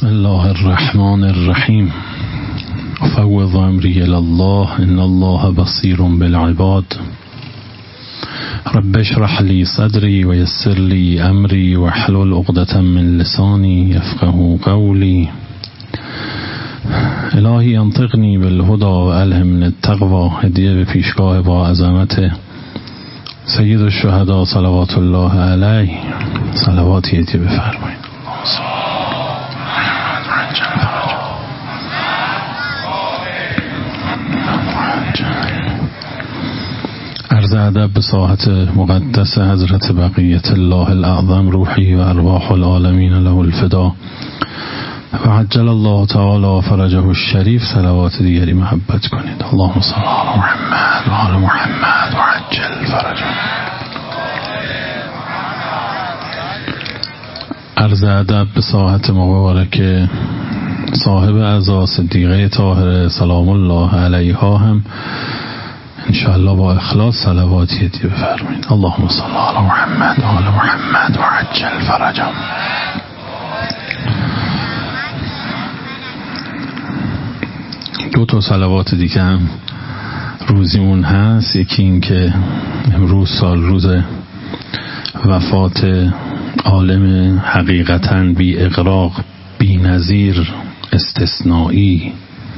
بسم الله الرحمن الرحیم. افوض امری الی الله ان الله بصیر بالعباد. رب اشرح لی صدری و یسر لی امری واحلل عقدة من لسانی یفقهوا قولی. الهی انطقنی بالهدی و الهمنی التقوی. هدیه به پیشگاه با عظمت سید الشهدا صلوات الله علیه. صلواتی هدیه بفرمایید. عرض ادب به ساحت مقدس حضرت بقیت الله الاعظم روحی و ارواح العالمین له الفدا و عجل الله تعالی فرجه الشریف. صلوات دیگری محبت کنید. اللهم صل علی محمد و آل محمد و عجل فرجه. عرض ادب به ساحت مبارک صاحب اعضا صدیقه طاهره سلام الله علیها هم انشاءالله با اخلاص صلواتی هدیه بفرمایید. اللهم صل علی محمد و آل محمد و عجل فرجهم. دو تا صلوات دیگه هم روزیمون هست. یکی این که امروز سال روز وفات عالم حقیقتاً بی اغراق، بی نظیر، استثنایی،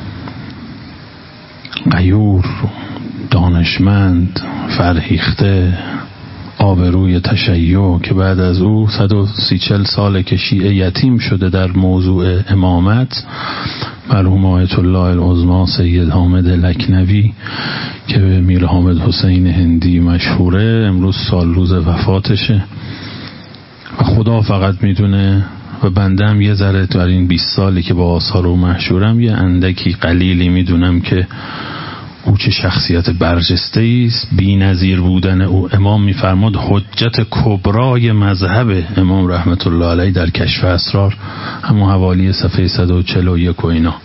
غیور، دانشمند، فرهیخته، آبروی تشیع که بعد از او 130 ساله که شیعه یتیم شده در موضوع امامت، مرحوم آیت الله العظمی سید حامد لکنوی که به میر حامد حسین هندی مشهوره، امروز سال روز وفاتشه و خدا فقط میدونه و بنده هم یه ذره در این 20 سالی که با آثار او مشهورم یه اندکی قلیلی میدونم که او چه شخصیت برجسته است. بی نظیر بودن او. امام میفرماد حجت کبرای مذهب امام رحمت الله علیه در کشف اسرار، همون حوالی صفحه 141 و اینا.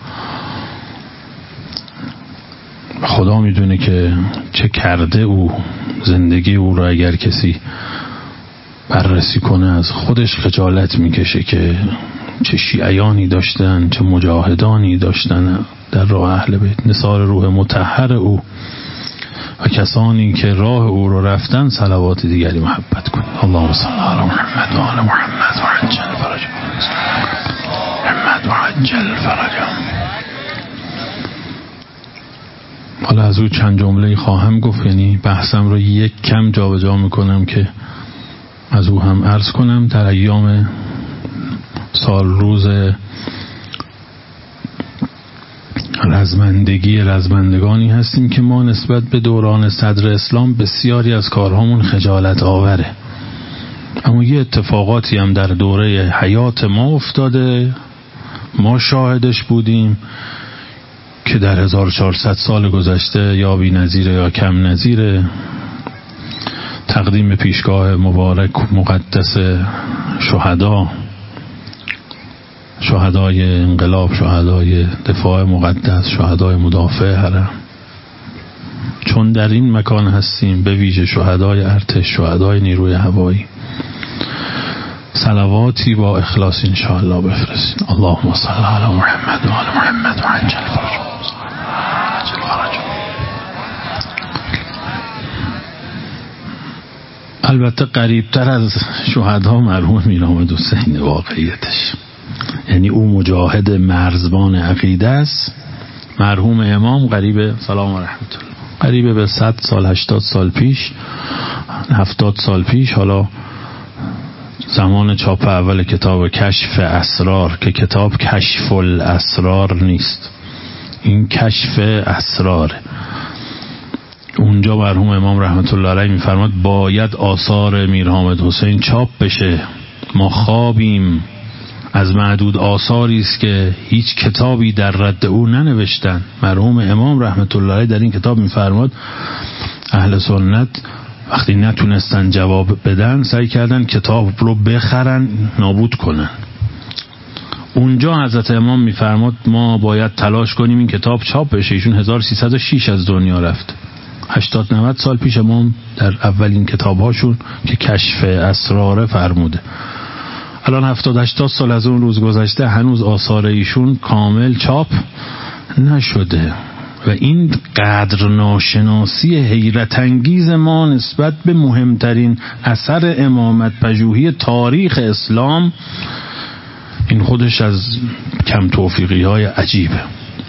خدا میدونه که چه کرده او. زندگی او را اگر کسی بررسی کنه از خودش خجالت میکشه که چه شیعیانی داشتن، چه مجاهدانی داشتن در راه اهل بیت. نثار روح مطهر او و کسانی که راه او رو رفتن صلوات دیگری محبت کنید. اللهم صل علی محمد و آل محمد و عجل فرجهم. محمد و عجل فرجهم. حالا از او چند جمله خواهم گفت، یعنی بحثم رو یک کم جابجا میکنم که از او هم عرض کنم. در ایام سال روز رزمندگانی هستیم که ما نسبت به دوران صدر اسلام بسیاری از کارهامون خجالت آوره، اما یه اتفاقاتی هم در دوره حیات ما افتاده، ما شاهدش بودیم که در 1400 سال گذشته یا بی نظیره یا کم نظیره. تقدیم پیشگاه مبارک مقدس شهدای انقلاب، شهدای دفاع مقدس، شهدای مدافع حرم. چون در این مکان هستیم، به ویژه شهدای ارتش، شهدای نیروی هوایی، صلواتی با اخلاص انشاءالله بفرستید. اللهم صل علی محمد و آل محمد و عجل فرجهم. البته قریبتر از شهدا مرحوم میر حامد حسین واقعیتش، یعنی او مجاهد مرزبان عقیده است. مرحوم امام قریب سلام و رحمت الله قریب به 100 سال 80 سال پیش 70 سال پیش، حالا زمان چاپ اول کتاب کشف اسرار که کتاب کشف الاسرار نیست، این کشف اسرار، اونجا مرحوم امام رحمت الله علیه میفرماد باید آثار میر حامد حسین چاپ بشه. ما خوابیم از معدود آثاری است که هیچ کتابی در رد او ننوشتن. مرحوم امام رحمت الله علیه در این کتاب میفرماد اهل سنت وقتی نتونستن جواب بدن سعی کردن کتاب رو بخرن نابود کنن. اونجا حضرت امام میفرماد ما باید تلاش کنیم این کتاب چاپ بشه. ایشون 1306 از دنیا رفت. 80-90 سال پیش امام در اولین کتابهاشون که کشف اسرار فرموده الان 70-80 سال از اون روز گذشته، هنوز آثار ایشون کامل چاپ نشده و این قدر ناشناسی حیرت انگیز ما نسبت به مهمترین اثر امامت پژوهی تاریخ اسلام، این خودش از کم توفیقی های عجیبه.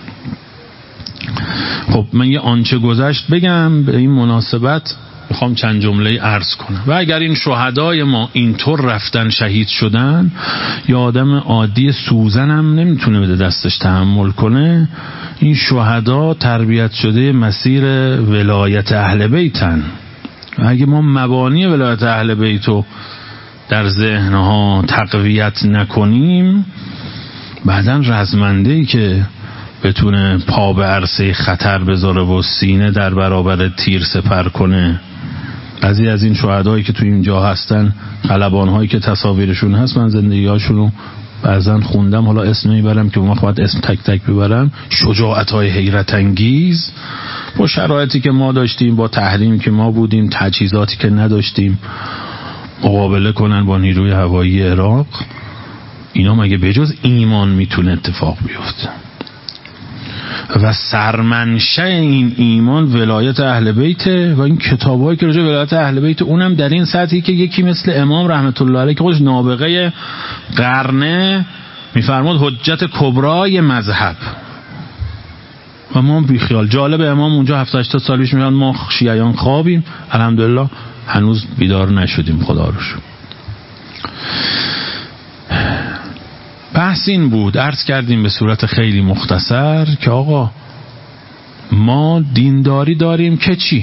خب من یه آنچه گذشت بگم، به این مناسبت میخوام چند جمله عرض کنم. و اگر این شهدای ما اینطور رفتن شهید شدن، یا آدم عادی سوزن هم نمیتونه بده دستش تحمل کنه. این شهدا تربیت شده مسیر ولایت اهل بیتن و اگه ما مبانی ولایت اهل بیتو در ذهنها تقویت نکنیم، بعدن رزمنده‌ای که بتونه پا به عرصه خطر بذاره و سینه در برابر تیر سپر کنه. بعضی از این شهدایی که تو اینجا هستن، خلبان‌هایی که تصاویرشون هست، من زندگی‌هاشونو بعضن خوندم، حالا اسم میبرم که ما باید اسم تک تک ببرم. شجاعت‌های حیرت انگیز با شرایطی که ما داشتیم، با تحریم که ما بودیم، تجهیزاتی که نداشتیم، مقابله کنن با نیروی هوایی عراق. اینا مگه بجز ایمان میتونه اتفاق بیفته؟ و سرمنشأ این ایمان ولایت اهل بیته و این کتابایی که راجع به ولایت اهل بیت، اونم در این سطحی که یکی مثل امام رحمت الله علیه که خودش نابغه قرنه میفرماد حجت کبرای مذهب و ما بیخیال. جالب، امام اونجا 70-80 سال پیش میگن ما شیعیان خوابیم، الحمدلله هنوز بیدار نشدیم، خدا رو شکر. بحث این بود، عرض کردیم به صورت خیلی مختصر که آقا ما دینداری داریم که چی؟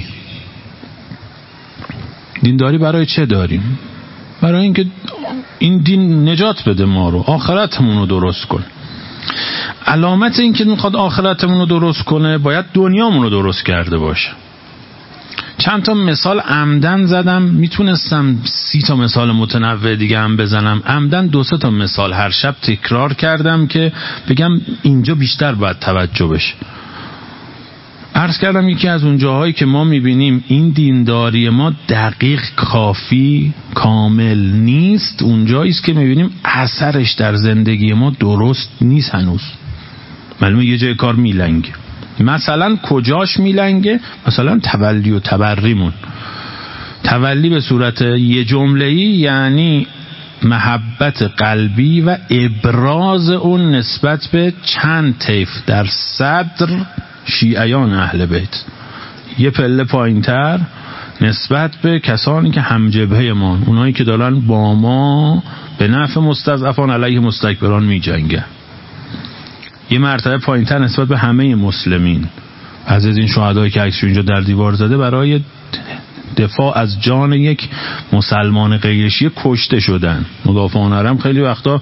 دینداری برای چه داریم؟ برای اینکه این دین نجات بده ما رو، آخرتمون رو درست کنه. علامت این که میخواد آخرتمون رو درست کنه باید دنیامون رو درست کرده باشه. چند تا مثال عمدن زدم، میتونستم 30 تا مثال متنوع دیگه هم بزنم. عمدن 2-3 تا مثال هر شب تکرار کردم که بگم اینجا بیشتر باید توجه بشه. عرض کردم یکی از اون جاهایی که ما میبینیم این دینداری ما دقیق، کافی، کامل نیست، اونجایی است که میبینیم اثرش در زندگی ما درست نیست هنوز. معلومه یه جای کار میلنگه. مثلا کجاش میلنگه؟ مثلا تولی و تبریمون. تولی به صورت یه جمله‌ای یعنی محبت قلبی و ابراز اون نسبت به چند طیف در صدر شیعیان اهل بیت، یه پله پایین‌تر نسبت به کسانی که همجبهه ما، اونایی که دارن با ما به نفع مستضعفان علیه مستکبران میجنگن، یه مرتبه پایین‌تر نسبت به همه مسلمین. از این شهدایی که عکسش اینجا در دیوار زده برای دفاع از جان یک مسلمان غیر شیعه کشته شدن. مدافعان حرم خیلی وقتا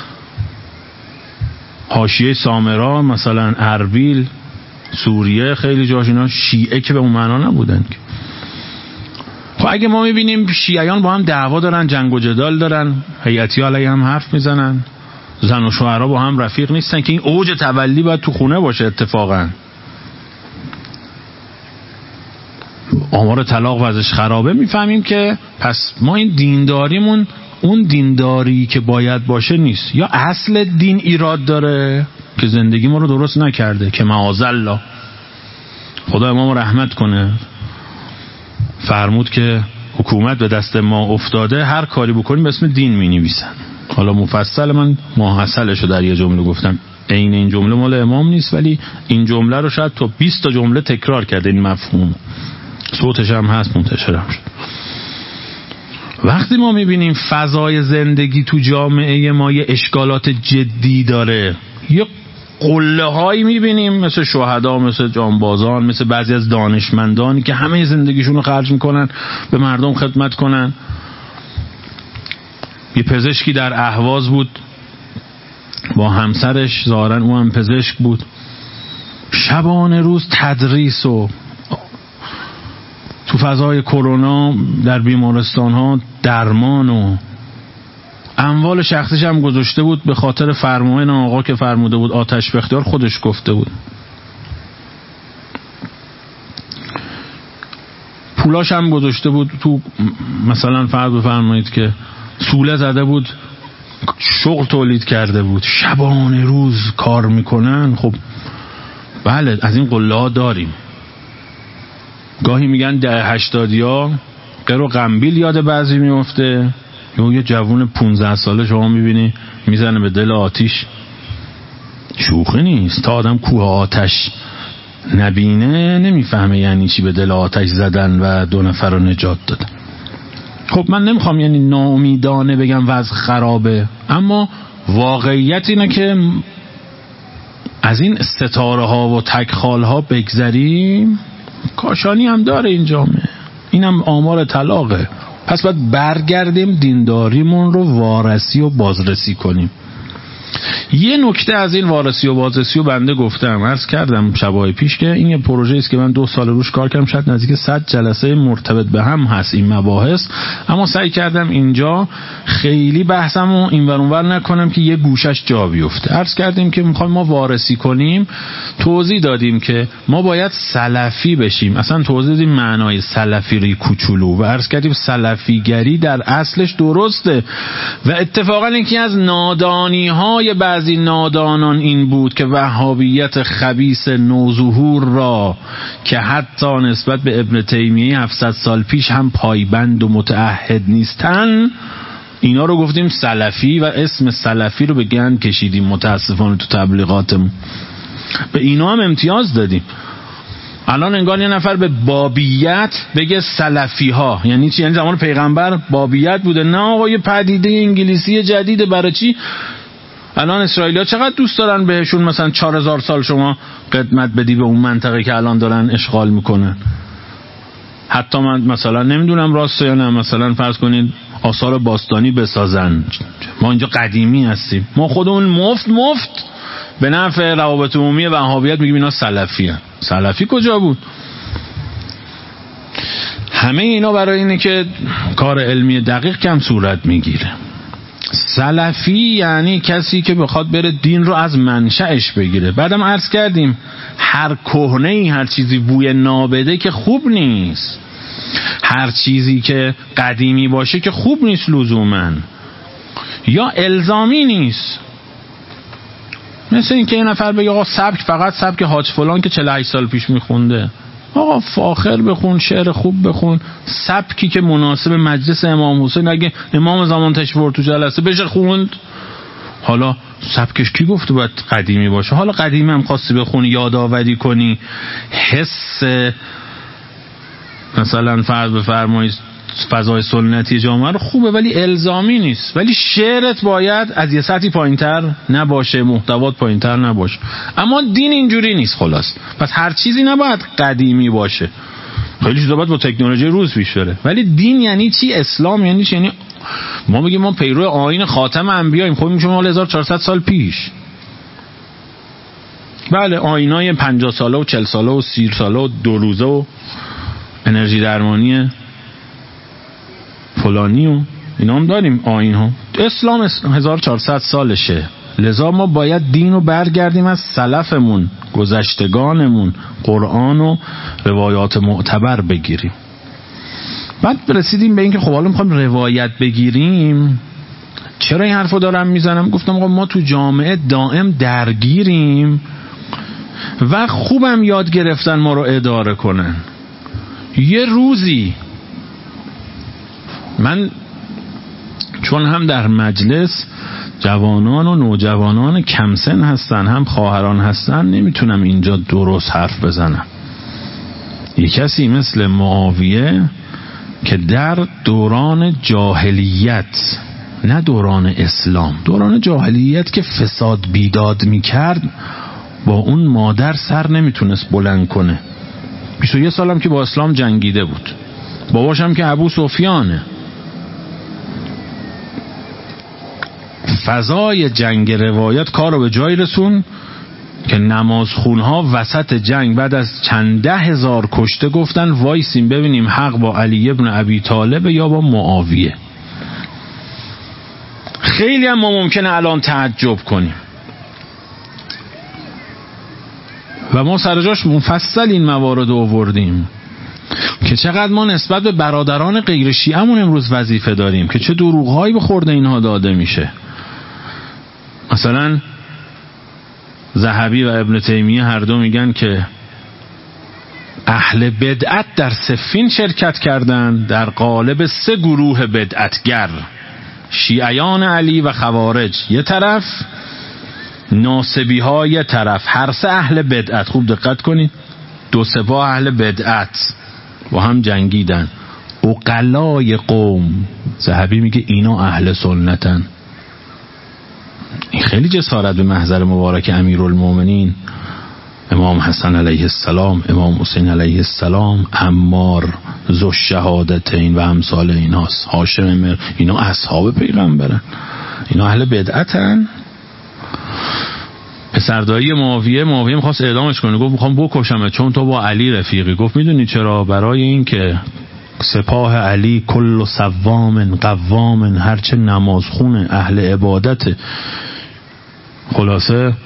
حاشیه سامرا، مثلا اربیل، سوریه، خیلی جاش اینا شیعه که به اون معنا نبودن. خب اگه ما میبینیم شیعیان با هم دعوا دارن، جنگ و جدال دارن، هیئتی علیه هم حرف میزنن، زن و شوهرها با هم رفیق نیستن، که این اوج تولی باید تو خونه باشه اتفاقا. آمار طلاق وضعش خرابه، میفهمیم که پس ما این دینداریمون اون دینداری که باید باشه نیست، یا اصل دین ایراد داره که زندگی ما رو درست نکرده، که معاذالله. خدا امام رحمت کنه، فرمود که حکومت به دست ما افتاده، هر کاری بکنیم به اسم دین می نویسن. حالا مفصل من ماحصلشو در یه جمله گفتم، عین این جمله مال امام نیست، ولی این جمله رو شاید تو 20 تا جمله تکرار کرده این مفهوم، صوتش هم هست، منتشر هم شد. وقتی ما میبینیم فضای زندگی تو جامعه ما یه اشکالات جدی داره، یه قله هایی میبینیم مثل شهدا، مثل جانبازان، مثل بعضی از دانشمندانی که همه زندگیشون رو خرج میکنن به مردم خدمت کنن. یه پزشکی در اهواز بود با همسرش، ظاهرا او هم پزشک بود، شبانه روز تدریس و تو فضای کرونا در بیمارستان ها درمان و اموال شخصیش هم گذاشته بود به خاطر فرمان آقا که فرموده بود آتش به اختیار، خودش گفته بود. پولاش هم گذاشته بود تو، مثلا فرض بفرمایید که سوله زده بود شغل تولید کرده بود، شبانه روز کار میکنن. خب بله از این قله ها داریم. گاهی میگن 80ها قر و قنبیل یاد بعضی میفته، یا یه جوون 15 ساله شما میبینی میزنه به دل آتیش. شوخی نیست. تا آدم کوه آتش نبینه نمیفهمه یعنی چی به دل آتش زدن و 2 نفر رو نجات دادن. خب من نمیخوام یعنی ناامیدانه بگم وضع خرابه، اما واقعیت اینه که از این ستاره ها و تکخال ها بگذریم، کاشانی هم داره این جامعه، اینم آمار طلاقه. پس باید برگردیم دینداریمون رو وارسی و بازرسی کنیم. یه نکته از این وارسی و بازرسی و بنده گفتم، عرض کردم شبای پیش که این یه پروژه است که من 2 سال روش کار کردم، شاید نزدیک 100 جلسه مرتبط به هم هست این مباحث، اما سعی کردم اینجا خیلی بحثمو اینور اونور نکنم که یه گوشش جا بیفته. عرض کردیم که میخوایم ما وارسی کنیم، توضیح دادیم که ما باید سلفی بشیم، اصلا توضیح دادیم معنای سلفی ری کوچولو، و عرض کردیم سلفیگری در اصلش درسته و اتفاقا یکی از نادانی‌های بعضی نادانان این بود که وهابیت خبیث نوظهور را که حتی نسبت به ابن تیمیه 700 سال پیش هم پایبند و متعهد نیستن، اینا رو گفتیم سلفی و اسم سلفی رو به گند کشیدیم. متاسفانه تو تبلیغاتمون به اینا هم امتیاز دادیم. الان انگار یه نفر به بابیت بگه سلفی ها یعنی چی؟ یعنی زمان پیغمبر بابیت بوده؟ نه آقا، یه پدیده انگلیسی جدیده. برای چی؟ الان اسرائیلی‌ها چقدر دوست دارن بهشون مثلا 4000 سال شما خدمت بدی به اون منطقه که الان دارن اشغال میکنن. حتی من مثلا نمیدونم راست یا نه، مثلا فرض کنید آثار باستانی بسازن. ما اینجا قدیمی هستیم، ما خودمون مفت به نفع روابط عمومی وهابیت میگیم اینا سلفی هستن. سلفی کجا بود؟ همه اینا برای اینه که کار علمی دقیق کم صورت میگیره. سلفی یعنی کسی که بخواد بره دین رو از منشأش بگیره. بعدم عرض کردیم هر کهنه‌ای، هر چیزی بوی نابده که خوب نیست، هر چیزی که قدیمی باشه که خوب نیست لزوماً، یا الزامی نیست. مثل این که یه نفر بگه آقا سبک فقط سبک حاج فلان که 48 سال پیش میخونده. آقا فاخر بخون، شعر خوب بخون، سبکی که مناسب مجلس امام حسین اگه امام زمان تشریف تو جلسه بشه خوند. حالا سبکش کی گفته باید قدیمی باشه؟ حالا قدیمی هم خواستی بخونی، یادآوری کنی حس مثلا فرض بفرمایید فضای سنتی جامعه رو، خوبه ولی الزامی نیست. ولی شعرت باید از یه سطحی پایینتر نباشه، محتوات پایینتر نباشه. اما دین اینجوری نیست. خلاص پس هر چیزی نباید قدیمی باشه، خیلی چیزا باید با تکنولوژی روز پیش بره. ولی دین یعنی چی؟ اسلام یعنی چی؟ یعنی ما میگیم ما پیرو آیین خاتم انبیاییم، خب میشه مال 1400 سال پیش. بله آیینای 50 ساله و 40 ساله و 30 ساله و 2 روزه و انرژی درمانی فلانی و اینا هم داریم آیین ها. اسلام 1400 سالشه، لذا ما باید دین رو برگردیم از سلفمون، گذشتگانمون، قرآن و روایات معتبر بگیریم. بعد رسیدیم به این که خب حالا میخوایم روایت بگیریم. چرا این حرفو دارم میزنم؟ گفتم آقا ما تو جامعه دائم درگیریم و خوبم یاد گرفتن ما رو اداره کنن. یه روزی من چون هم در مجلس جوانان و نوجوانان کم سن هستن، هم خواهران هستن، نمیتونم اینجا درست حرف بزنم. یه کسی مثل معاویه که در دوران جاهلیت، نه دوران اسلام، دوران جاهلیت که فساد بیداد میکرد، با اون مادر سر نمیتونست بلند کنه. 21 سالم که با اسلام جنگیده بود، باباشم که ابو سفیانه. فضای جنگ روایت کار رو به جای رسون که نمازخونها وسط جنگ بعد از چند 10,000 کشته گفتن وایسیم ببینیم حق با علی ابن ابی طالب یا با معاویه. خیلی هم ما ممکنه الان تعجب کنیم و ما سرجاش مفصل این موارد آوردیم که چقدر ما نسبت به برادران غیر شیعه‌مون امروز وظیفه داریم که چه دروغ‌هایی به خورد اینها داده میشه. مثلا ذهبی و ابن تیمیه هر دو میگن که اهل بدعت در صفین شرکت کردند در قالب 3 گروه بدعتگر: شیعیان علی و خوارج یه طرف، ناصبی ها یه طرف. هر 3 اهل بدعت، خوب دقت کنید، 2 سپاه اهل بدعت با هم جنگیدن. عقلای قوم، ذهبی میگه اینا اهل سنتن. این خیلی جسارت به محضر مبارک امیرالمومنین امام حسن علیه السلام، امام حسین علیه السلام، عمار ذو الشهادتین و امثال ایناست. هاشم اینا اصحاب پیغمبرن، اینا اهل بدعتن. پسردایی معاویه میخواست اعدامش کنه، گفت میخوام بکشمه چون تو با علی رفیقی. گفت میدونی چرا؟ برای این که سپاه علی کل صوام قوام، هرچه نمازخون اهل عبادت، خلاصه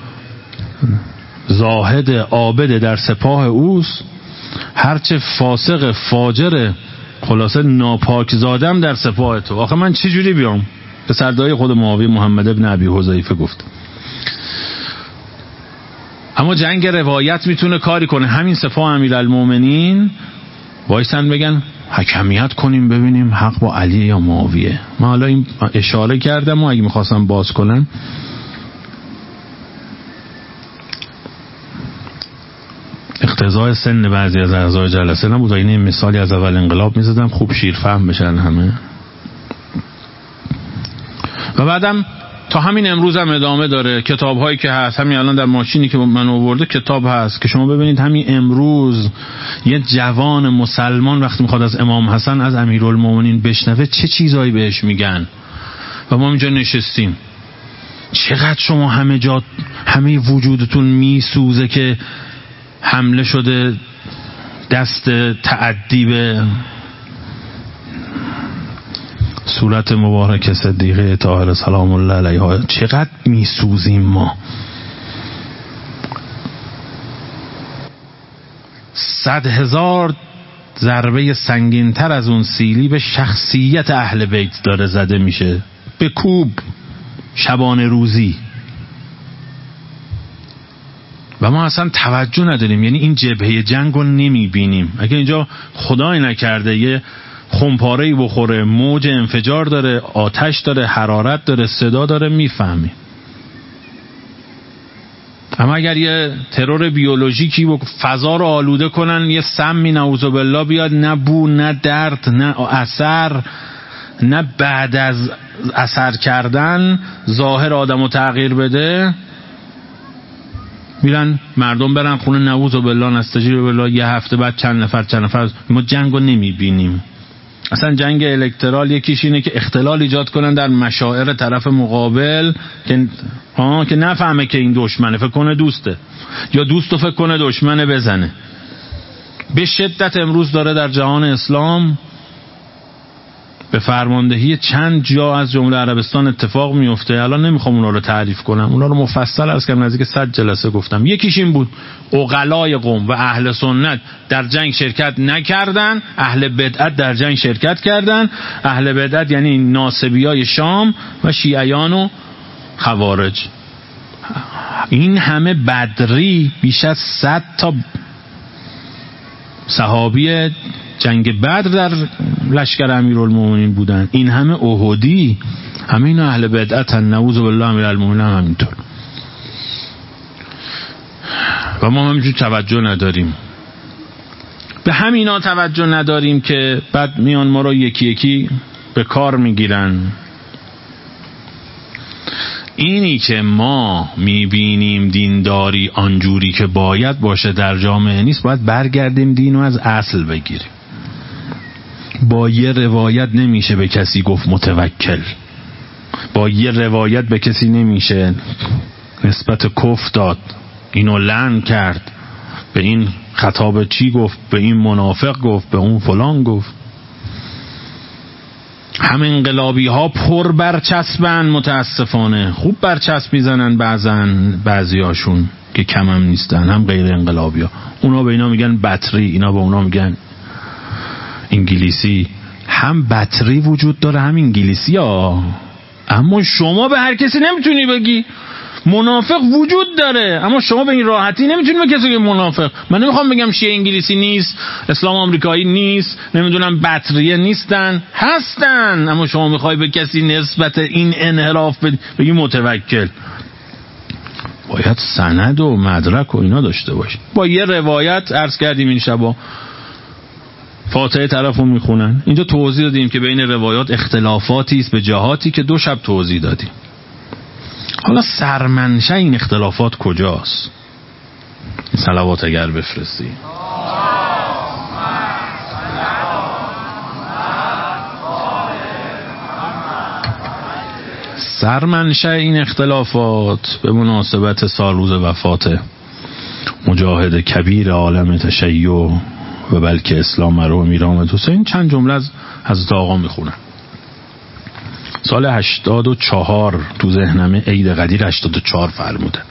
زاهد عابد در سپاه اوست، هرچه فاسق فاجر خلاصه ناپاک زادم در سپاه تو. آخه من چه جوری بیام؟ پسردایی خود معاویه محمد ابن ابی حذیفه گفت. اما جنگ روایت میتونه کاری کنه. همین سپاه امیرالمومنین وایسن بگن حکمیت کنیم ببینیم حق با علی یا معاویه. من حالا این اشاره کردم و اگه میخواستم باز کنم، اقتضای سن بعضی از اعضای جلسه نبود. این مثالی از اول انقلاب میزدم خوب شیرفهم بشن همه. و بعدم تا همین امروز هم ادامه داره. کتاب هایی که هست، همین الان در ماشینی که من آورده کتاب هست که شما ببینید همین امروز یه جوان مسلمان وقتی میخواد از امام حسن از امیرالمومنین بشنوه چه چیزایی بهش میگن. و ما اینجا نشستیم، چقدر شما همه جا همه وجودتون میسوزه که حمله شده دست تعدی به صورت مبارک صدیقه طاهره سلام الله علیها. چقدر میسوزیم ما. 100,000 ضربه سنگین‌تر از اون سیلی به شخصیت اهل بیت داره زده میشه، به کوب شبانه روزی. و ما اصلا توجه نداریم، یعنی این جبهه جنگ رو نمیبینیم. اگه اینجا خدای نکرده یه خمپاره‌ای بخوره، موج انفجار داره، آتش داره، حرارت داره، صدا داره، میفهمیم. اما اگر یه ترور بیولوژیکی فضا رو آلوده کنن، یه سمی نعوذ بالله بیاد، نه بو، نه درد، نه اثر، نه بعد از اثر کردن ظاهر آدمو تغییر بده، میرن مردم برن خونه نعوذ بالله نستجیر بالله، یه هفته بعد چند نفر. ما جنگو نمیبینیم. اصلا جنگ الکترال یکیش اینه که اختلال ایجاد کنن در مشاعر طرف مقابل که نفهمه که این دشمنه، فکر کنه دوسته، یا دوستو فکر کنه دشمنه بزنه. به شدت امروز داره در جهان اسلام به فرماندهی چند جا از جمله عربستان اتفاق میفته. الان نمیخوام اونا رو تعریف کنم، اونا رو مفصل عرض کردم، نزدیک 100 جلسه گفتم. یکیش این بود عقلای قوم و اهل سنت در جنگ شرکت نکردن، اهل بدعت در جنگ شرکت کردن. اهل بدعت یعنی ناصبیای شام و شیعیان و خوارج. این همه بدری، بیش از 100 تا صحابی جنگ بدر در لشکر امیرالمومنین بودن. این همه احدی، همه اینا اهل بدعتن. نعوذ بالله امیرالمومنین هم همینطور. و ما همینجور توجه نداریم. به همینا توجه نداریم که بعد میان ما رو یکی یکی به کار میگیرن. اینی که ما میبینیم دینداری آنجوری که باید باشه در جامعه نیست، باید برگردیم دینو از اصل بگیریم. با یه روایت نمیشه به کسی گفت متوکل، با یه روایت به کسی نمیشه نسبت کفر داد، اینو لعن کرد، به این خطاب چی گفت، به این منافق گفت، به اون فلان گفت. هم انقلابی ها پر برچسبن، متاسفانه خوب برچسب میزنن بعضی هاشون که کم هم نیستن، هم غیر انقلابی ها. اونا به اینا میگن بطری، اینا به اونا میگن انگلیسی. هم بطری وجود داره هم انگلیسی ها. اما شما به هر کسی نمیتونی بگی. منافق وجود داره، اما شما به این راحتی نمیتونی به کسی بگی منافق. من نمیخوام بگم شیعه انگلیسی نیست، اسلام آمریکایی نیست، نمیدونم بطریه نیستن، هستن، اما شما میخوای به کسی نسبت این انحراف بگی متوکل. باید سند و مدرک و اینا داشته باشید. با یه روایت عرض کردیم این شبا فاتحه طرفو میخونن. اینجا توضیح دادیم که بین روایات اختلافاتی است به جهاتی که 2 شب توضیح دادیم. حالا سرمنشأ این اختلافات کجاست؟ صلوات اگر بفرستی. سرمنشأ این اختلافات به مناسبت سال روز وفات مجاهد کبیر عالم تشیع و بلکه اسلام مرحوم میرحمد حسین چند جمله از حضرت آقا میخونم. سال 84 تو ذهنمه عید قدیر 84 فرمودن.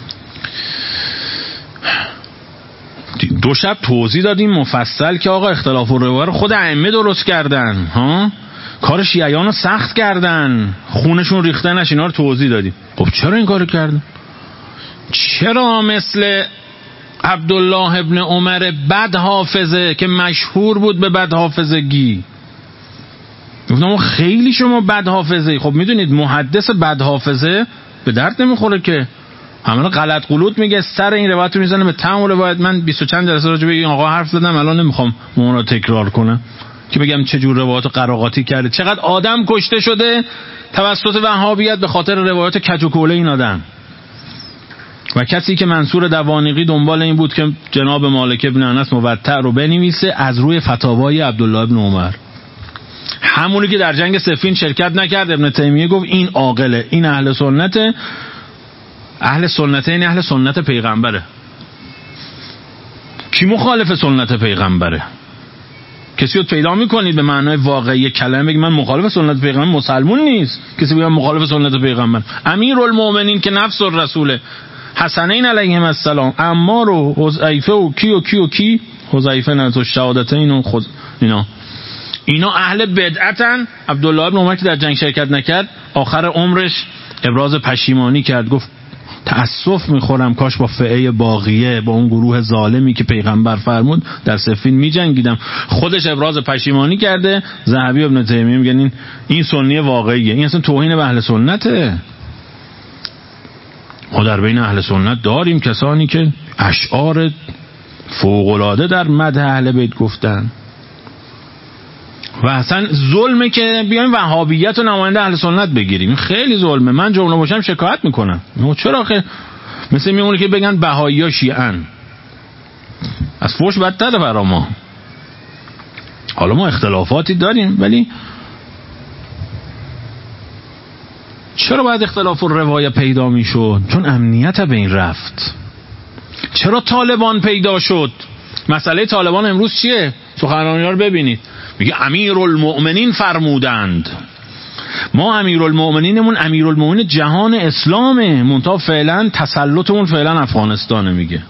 2 شب توضیح دادیم مفصل که آقا اختلاف و روایت رو خود ائمه درست کردن ها، کار شیعیان رو سخت کردن، خونشون ریختنش، اینا رو توضیح دادیم. خب چرا این کارو کردن؟ چرا مثل عبدالله ابن عمر بد حافظه که مشهور بود به بد حافظگی، گفتم خیلی شما بد حافظه. خب میدونید محدث بد حافظه به درد نمیخوره که همه غلط غلوط میگه، سر این روایت رو میزنه به تمام روایت. من 20 چند جلسه راجع به این آقا حرف زدم، الان نمیخوام اون رو تکرار کنم که بگم چه جور روایات قراقاتی کرده، چقدر آدم کشته شده توسط وهابیت به خاطر روایات کج و کوله این آدم. و کسی که منصور دوانیقی دنبال این بود که جناب مالک ابن انس موطأ رو بنویسه از روی فتاوای عبدالله ابن عمر، همونی که در جنگ صفین شرکت نکرد. ابن تیمیه گفت این عاقله، این اهل سنته. اهل سنته این اهل سنت پیغمبره. کی مخالف سنت پیغمبره؟ کسی رو پیدا میکنید به معنای واقعی کلمه بگه من مخالف سنت پیغمبر؟ مسلمون نیست کسی بگه مخالف سنت پیغمبر. امیرالمومنین که نفس الرسول، حسنین علیهم السلام، عمار و حذیفه و کی حذیفه نه تو شهادتین و خود اینا اهل بدعتن. عبدالله ابن عمر که در جنگ شرکت نکرد آخر عمرش ابراز پشیمانی کرد، گفت تأسف میخورم کاش با فئه باقیه، با اون گروه ظالمی که پیغمبر فرمود در صفین میجنگیدم. خودش ابراز پشیمانی کرده. ذهبی ابن تیمیه میگن این سنی واقعیه، این اصلا توهین به اهل سنته. ما در بین اهل سنت داریم کسانی که اشعار فوق‌العاده در مدح اهل بیت گفتن و اصلا ظلمه که بیایم وهابیت و نماینده اهل سنت بگیریم. خیلی ظلمه. من جمله باشم شکایت میکنم. چرا آخه مثل میمونه که بگن بهایی‌ها شیعه‌ان، از فوش بدتره برا ما. حالا ما اختلافاتی داریم ولی چرا باید اختلاف و روایت پیدا میشد؟ چون امنیت به این رفت. چرا طالبان پیدا شد؟ مسئله طالبان امروز چیه؟ سخنرانی‌ها رو ببینید، میگه امیرالمؤمنین فرمودند. ما امیرالمؤمنینمون امیرالمؤمنین جهان اسلامه، منتها فعلا تسلطمون فعلا افغانستانه. میگه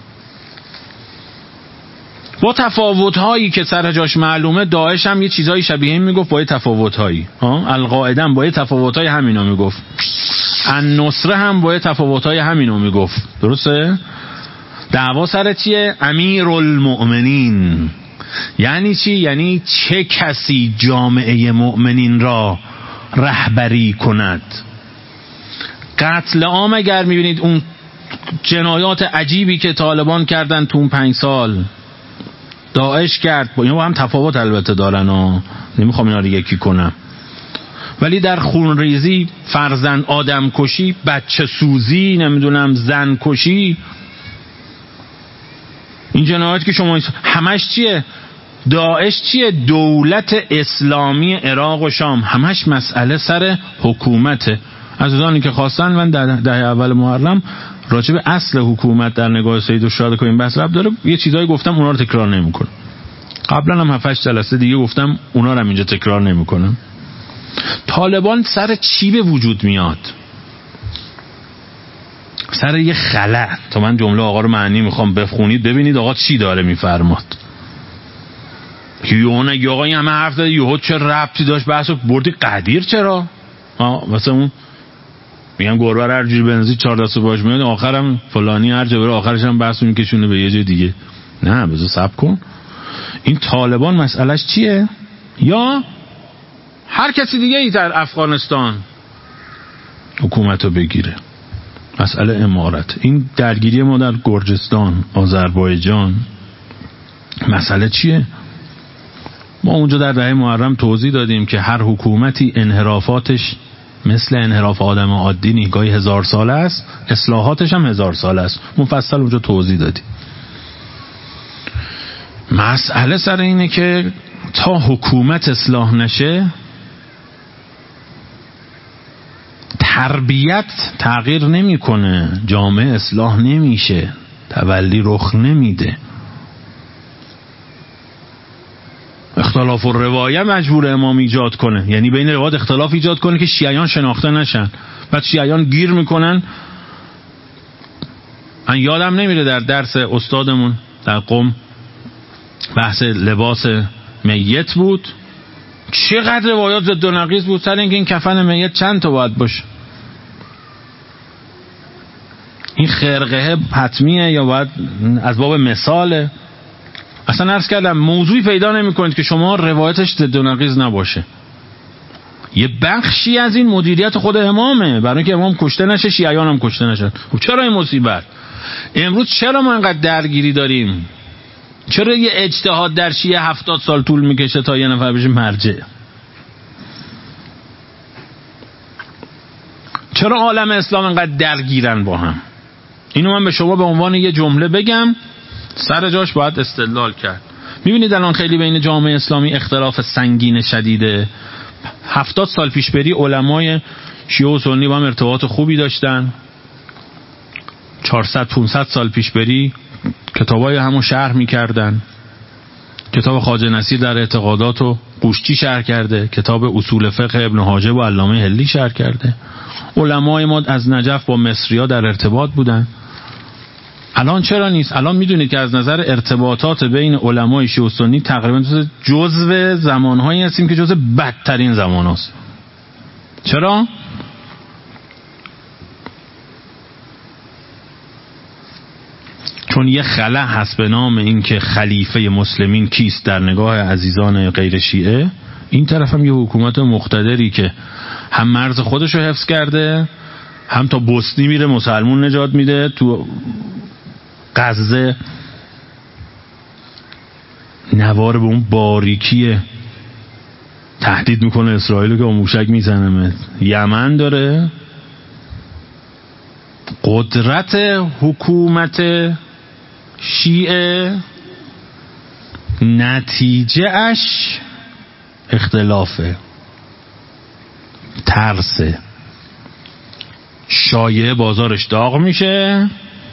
با تفاوت‌هایی که سر جاش معلومه. داعش هم یه چیزای شبیه این میگفت با یه تفاوت‌هایی، القاعده هم با یه تفاوت‌های همینا میگفت، النصره هم با یه تفاوت‌های همینو میگفت. درسته؟ دعوا سر چیه؟ امیرالمؤمنین یعنی چی؟ یعنی چه کسی جامعه مؤمنین را رهبری کند. قتل عام اگر میبینید اون جنایات عجیبی که طالبان کردن تو اون 5 سال، داعش کرد، اینا با هم تفاوت البته دارن نمیخوام اینا رو یکی کنم، ولی در خونریزی، فرزند آدم کشی، بچه سوزی، نمیدونم زن کشی، این جنایات که شما همش چیه؟ داعش چیه؟ دولت اسلامی عراق و شام، همش مسئله سر حکومته. عزیزانی که خواستن من در دهه اول محرم راجع به اصل حکومت در نگاه سید الشهدا که این بحث رب داره یه چیزایی گفتم، اونا رو تکرار نمی‌کنم. قبلا هم 7-8 جلسه دیگه گفتم، اونا رو هم اینجا تکرار نمی‌کنم. طالبان سر چی به وجود میاد؟ سر یه خلأ. تا من جمله آقا رو معنی میخوام بخونید ببینید آقا چی داره میفرماد. یهو آقا این همه حرف داره، یهو چه ربطی داشت بحثو بردی قدیر؟ چرا واسه اون میگم گربه هر جوری بنزی 4 دست باش میاد، آخرم فلانی هر جا بره آخرش هم بحث میکشونه به یه جای دیگه. نه بذار صبر کن. این طالبان مسئلهش چیه؟ یا هر کسی دیگه ای در افغانستان حکومت رو بگیره، مسئله امارت. این درگیری ما در گرجستان، آذربایجان، مسئله چیه؟ ما اونجا در دهه محرم توضیح دادیم که هر حکومتی انحرافاتش مثل انحراف آدم عادی نیست، گاهی 1000 ساله است، اصلاحاتش هم 1000 ساله است. مفصل اونجا توضیح دادیم. مسئله سر اینه که تا حکومت اصلاح نشه، تربیت تغییر نمیکنه، جامعه اصلاح نمیشه، تولی رخ نمیده. اختلاف و روایه مجبور امام ایجاد کنه، یعنی بین روایات اختلاف ایجاد کنه که شیعیان شناخته نشن. بعد شیعیان گیر میکنن. من یادم نمیره در درس استادمون در قم بحث لباس میت بود، چقدر روایات ضد و نقیض بود سر اینکه این کفن میت چند تا باید باشه، این خرقه حتمیه یا باید از باب مثاله. اصلا عرض کردم موضوعی پیدا نمی کنید که شما روایتش ضد و نقیض نباشه. یه بخشی از این مدیریت خود امامه، برای اینکه امام کشته نشه شیعیان هم کشته نشن. چرا این مصیبت؟ امروز چرا ما اینقدر درگیری داریم؟ چرا یه اجتهاد در شیعه 70 سال طول میکشه تا یه نفر بشه مرجع؟ چرا عالم اسلام اینقدر درگیرن با هم؟ اینو من به شما به عنوان یه جمله بگم، سر جاش باید استدلال کرد. میبینید الان خیلی بین جامعه اسلامی اختلاف سنگین شدیده. 70 سال پیش بری علمای شیعه و سنی با هم ارتباط خوبی داشتن. 400-500 سال پیش بری کتابای همو شرح میکردن. کتاب خواجه نصیر در اعتقادات و قوشچی شرح کرده، کتاب اصول فقه ابن حاجب و علامه هلی شرح کرده. علمای ما از نجف با مصریا در ارتباط بودن. الان چرا نیست؟ الان میدونید که از نظر ارتباطات بین علمای شیعه و سنی تقریبا جزو زمانهایی هستیم که جزو بدترین زمان هست. چرا؟ چون یه خلأ هست به نام این که خلیفه مسلمین کیست در نگاه عزیزان غیر شیعه. این طرف هم یه حکومت مقتدری که هم مرز خودشو حفظ کرده، هم تا بوسنی میره مسلمون نجات میده، تو غزه نوار به اون باریکی تهدید میکنه اسرائیل که موشک میزنه. یمن داره. قدرت حکومت شیعه نتیجه اش اختلافه، ترسه، شایعه بازارش داغ میشه،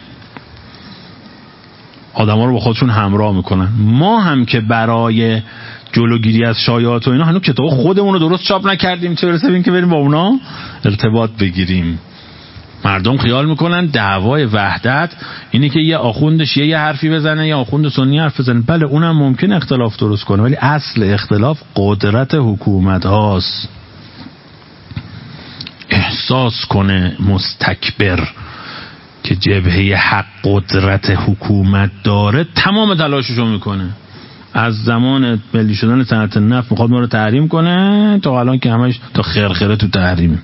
آدم ها رو با خودشون همراه میکنن. ما هم که برای جلوگیری از شایعات و اینا هنوز کتاب خودمون رو درست چاپ نکردیم، چه برسه ببین که بریم با اونا ارتباط بگیریم. مردم خیال میکنن دعوای وحدت اینه که یه آخوند شیعه یه حرفی بزنه یا آخوند سنی حرف بزنه. بله اونم ممکن اختلاف درست کنه، ولی اصل اختلاف قدرت حکومت هاست. احساس کنه مستکبر که جبهه حق قدرت حکومت داره، تمام تلاششو میکنه. از زمان ملی شدن صنعت نفت میخواد ما رو تحریم کنه تا الان که همش تا خرخره تو تحریم.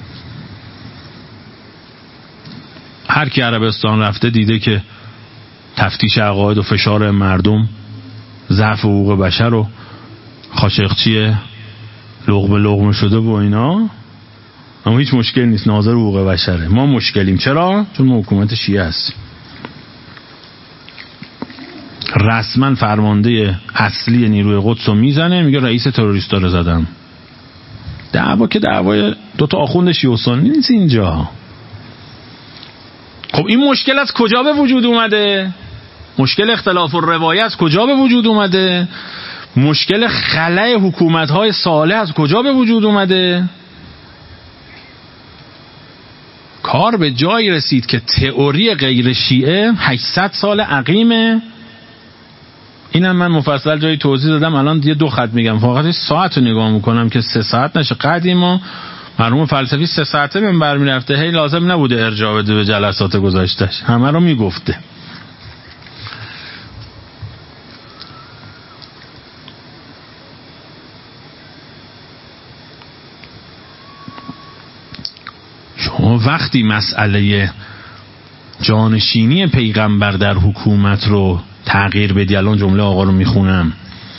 هر کی عربستان رفته دیده که تفتیش عقاید و فشار مردم، ضعف حقوق بشر و خاشقچی لقمه شده و اینا. اما هیچ مشکل نیست، ناظر حقوق بشره. ما مشکلیم. چرا؟ چون ما حکومت شیعه هستیم. رسما فرمانده اصلی نیروی قدس رو میزنه، میگه رئیس تروریستا رو زدم. دعوا که دعوای دوتا آخوند شیعه و سنی نیست اینجا. خب این مشکل از کجا به وجود اومده؟ مشکل اختلاف و روایت از کجا به وجود اومده؟ مشکل خلأ حکومت‌های صالح از کجا به وجود اومده؟ کار به جایی رسید که تئوری غیر شیعه 800 سال عقیمه. اینم من مفصل جایی توضیح دادم. الان یه 2 خط میگم، فقط ساعت رو نگاه میکنم که 3 ساعت نشه. قدیما مرحوم فلسفی 3 ساعته منبر میرفته، هی لازم نبوده ارجاع بده به جلسات گذاشتش، همه رو میگفته. شما وقتی مسئله جانشینی پیغمبر در حکومت رو تغییر بدی، الان جمله آقا رو میخونم،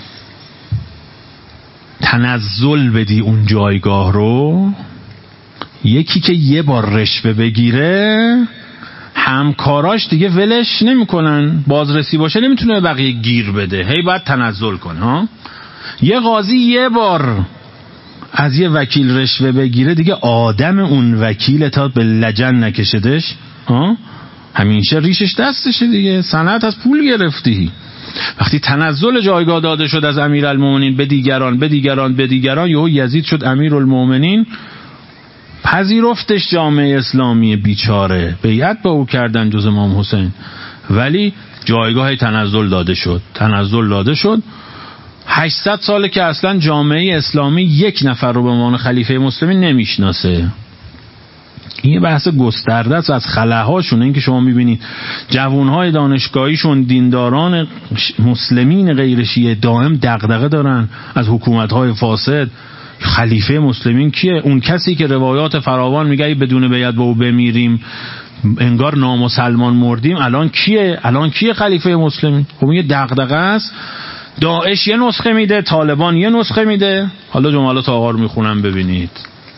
تنزل بدی اون جایگاه رو، یکی که یه بار رشوه بگیره همکاراش دیگه ولش نمیکنن، بازرسی باشه نمیتونه بقیه گیر بده، هی باید تنزل کنه ها. یه قاضی یه بار از یه وکیل رشوه بگیره دیگه آدم اون وکیل تا به لجن نکشدش ها، همیشه ریشش دستشه دیگه، صنعت از پول گرفتی. وقتی تنزل جایگاه داده شد از امیرالمومنین به دیگران یهو یزید شد امیرالمومنین، پذیرفتش جامعه اسلامی بیچاره، بیعت با او کردن جز امام حسین، ولی جایگاه تنزل داده شد. 800 ساله که اصلا جامعه اسلامی یک نفر رو به عنوان خلیفه مسلمین نمیشناسه. این یه بحث گسترده است از خلاهاشون. این که شما میبینید جوانهای دانشگاهیشون دینداران مسلمین غیر شیعه دائم دغدغه دارن از حکومتهای فاسد. خلیفه مسلمین کیه؟ اون کسی که روایات فراوان میگه بدون بیعت با او بمیریم انگار نامسلمان مردیم. الان کیه خلیفه مسلمین؟ خب یه دغدغه است. داعش یه نسخه میده، طالبان یه نسخه میده. حالا جملات آقا رو میخونم ببینید.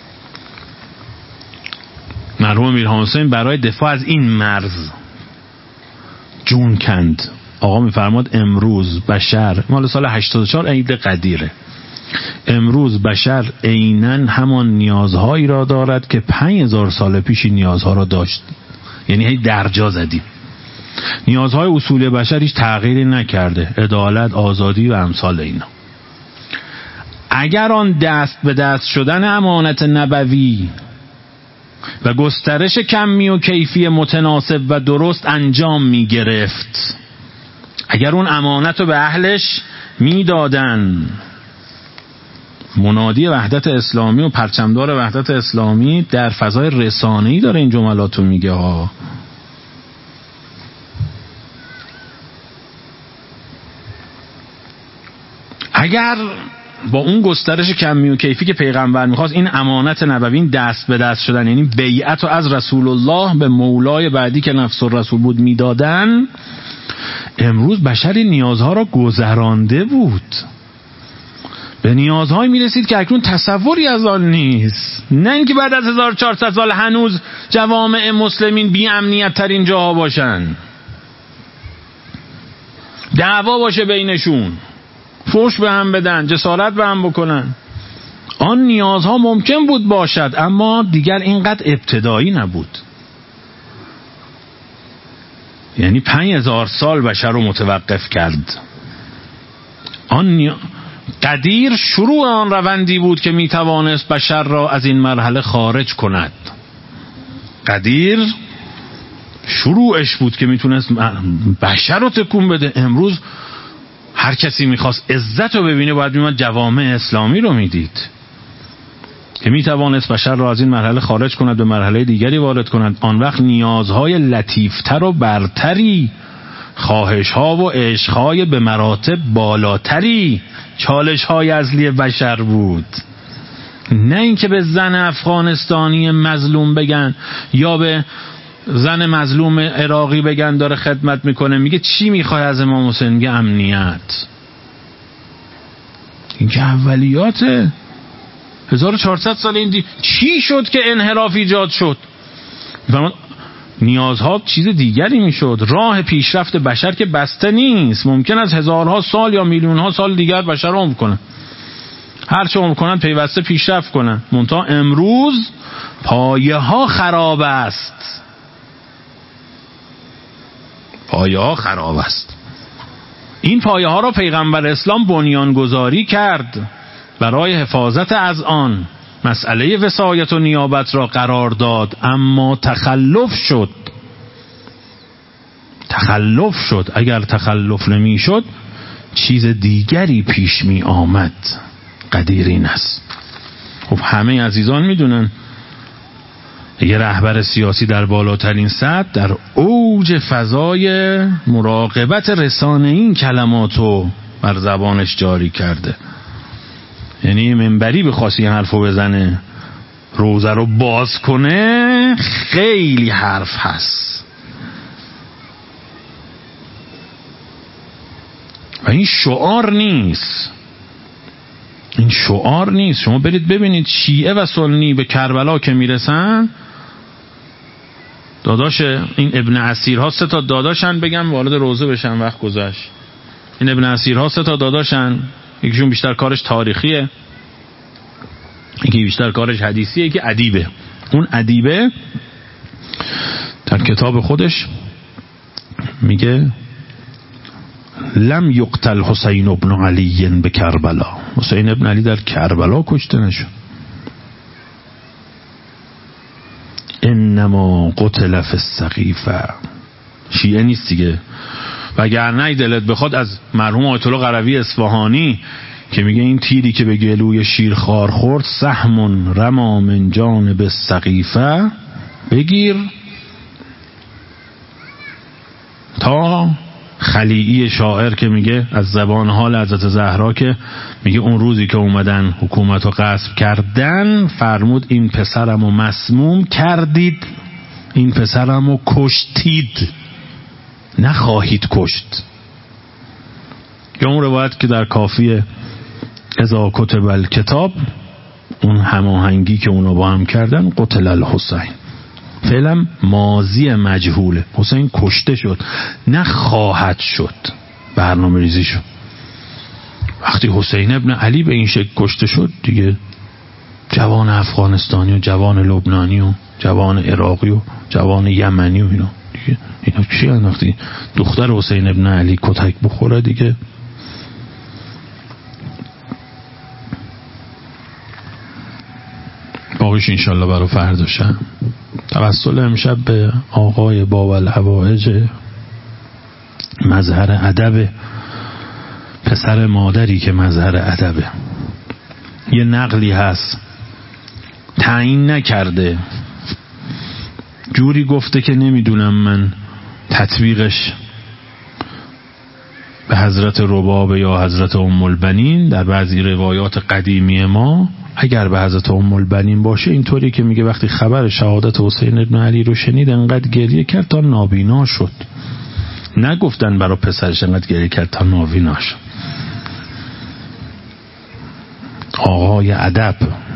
مرحوم میرحسین برای دفاع از این مرز جون کند. آقا میفرماد امروز بشر، مال سال 84 عید قدیره، امروز بشر عیناً همان نیازهایی را دارد که 5000 سال پیش نیازها را داشت. یعنی هی درجا زدیم. نیازهای اصولی بشر هیچ تغییری نکرده، عدالت، آزادی و امثال اینا. اگر آن دست به دست شدن امانت نبوی و گسترش کمی و کیفی متناسب و درست انجام می گرفت، اگر اون امانت رو به اهلش می دادن، منادی وحدت اسلامی و پرچمدار وحدت اسلامی در فضای رسانه‌ای داره این جملاتو میگه ها. اگر با اون گسترش کمی و کیفی که پیغمبر میخواست این امانت نبوی دست به دست شدن، یعنی بیعت رو از رسول الله به مولای بعدی که نفس الرسول بود میدادن، امروز بشری نیازها را گذرانده بود، به نیازهای میرسید که اکنون تصوری از آن نیست. نه اینکه بعد از 1400 سال هنوز جوامع مسلمین بی امنیت ترین جاها باشن، دعوا باشه بینشون، فوش به هم بدن، جسارت به هم بکنن. آن نیازها ممکن بود باشد، اما دیگر اینقدر ابتدایی نبود. یعنی 5000 سال بشر رو متوقف کرد. قدیر شروع آن روندی بود که میتوانست بشر را از این مرحله خارج کند. قدیر شروعش بود که میتونست بشر رو تکون بده. امروز هر کسی میخواست عزت رو ببینه باید میمد جوامع اسلامی رو میدید که میتوانست بشر را از این مرحله خارج کند به مرحله دیگری وارد کند. آن وقت نیازهای لطیفتر و برتری، خواهشها و عشقهای به مراتب بالاتری چالشهای اصلی بشر بود. نه اینکه به زن افغانستانی مظلوم بگن یا به زن مظلوم عراقی بگن داره خدمت میکنه، میگه چی میخوای از امام حسین؟ میگه امنیت. این که اولیاته. 1400 سال این چی شد که انحراف ایجاد شد؟ نیازها چیز دیگری میشد. راه پیشرفت بشر که بسته نیست، ممکن است هزارها سال یا میلیونها سال دیگر بشر عمر کنن، هر چه عمر کنن پیوسته پیشرفت کنن. منتها امروز پایه ها خراب است. پایه ها خراب است. این پایه ها را پیغمبر اسلام بنیانگذاری کرد برای حفاظت از آن. مسئله وصایت و نیابت را قرار داد، اما تخلف شد. اگر تخلف نمی شد چیز دیگری پیش می آمد. قدیر این است. خب همه عزیزان میدونن یه رهبر سیاسی در بالاترین سطح در اوج فضای مراقبت رسانه این کلماتو بر زبانش جاری کرده. یعنی منبری بخواستی حرفو بزنه، روزه رو باز کنه، خیلی حرف هست. و این شعار نیست، این شعار نیست. شما برید ببینید شیعه و سنی به کربلا که میرسن، داداش این ابن اسیرها 3 تا داداشن، بگم وارد روزه بشن وقت گذشت. این ابن اسیرها 3 تا داداشن، یکیشون بیشتر کارش تاریخیه، یکی بیشتر کارش حدیثیه، یکی ادیبه. اون ادیبه در کتاب خودش میگه لم یقتل حسین ابن علی به کربلا، حسین ابن علی در کربلا کشته نشد، انما قتل فی السقیفه. شیعه نیست دیگه. وگرنه دلت بخواد از مرحوم آیت الله قروی اصفهانی که میگه این تیری که به گلوی شیرخوار خورد سهم رما من جانب السقیفه بگیر، تا خلیعی شاعر که میگه از زبان حال حضرت زهرا که میگه اون روزی که اومدن حکومت رو غصب کردن فرمود این پسرمو مسموم کردید، این پسرمو کشتید، نخواهید کشت. یا اون روایت که در کافیه اذا کتب الکتاب، اون هماهنگی که اونا با هم کردن، قتل الحسین، فعلا ماضی مجهوله، حسین کشته شد، نه خواهد شد، برنامه ریزی شد. وقتی حسین ابن علی به این شکل کشته شد دیگه جوان افغانستانی و جوان لبنانی و جوان عراقی و جوان یمنی و اینا چی هست؟ وقتی دختر حسین ابن علی کتک بخوره دیگه باقیش انشالله برای فرداشم. توسل امشب به آقای باولهوایج مظهر ادب، پسر مادری که مظهر ادبه. یه نقلی هست تعیین نکرده، جوری گفته که نمیدونم من تطبیقش به حضرت رباب یا حضرت ام البنین در بعضی روایات قدیمی ما اگر به حضرت ام البنین باشه اینطوری که میگه وقتی خبر شهادت حسین ابن علی رو شنید انقدر گریه کرد تا نابینا شد. نگفتن برای پسرش انقدر گریه کرد تا نابینا شد. آقای ادب،